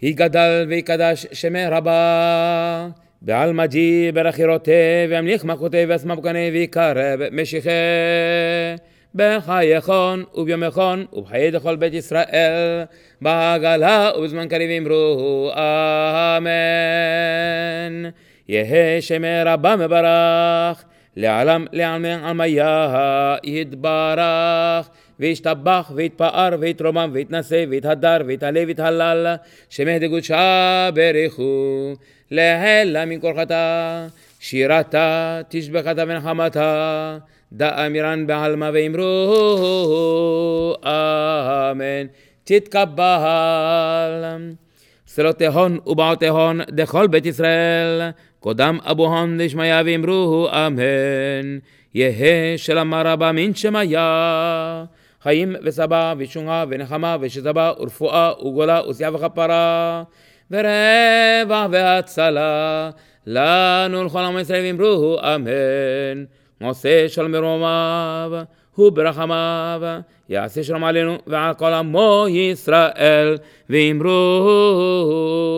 יגדל ויקדש שמי רבה, בעלמא ג'י ברכירותי, וימליך מלכותי ואסמבקני ויקרב משיחי, בחייכון וביומכון ובחיי דכל בית ישראל, בעגלה ובזמן קריב אמרו אמן. יהא שמי רבה מברך, לעלם לעלמי עלמיה יתברך, וישתבח ויתפאר ויתרומם ויתנשא ויתהדר ויתעלה ויתהלל, שמי דקדושה בריחו להלה מן כל חטא, שירתה תשבחתה ונחמתה, דאמירן בעלמא ואמרו אמן. תתקבל סלותיהון ובעותיהון דכל בית ישראל, קודם אבוהון דשמיא ואמרו אמן. יהא שלמה רבה מן שמיה, חיים וסבא ושונעה ונחמה ושזבה ורפואה וגולה וסיעה וכפרה ורווח והצלה לנו לכל עם ישראל ואמרו אמן. עושה שלום מרומיו וברחמיו, יעשה שלום עלינו ועל כל עמו ישראל ואמרו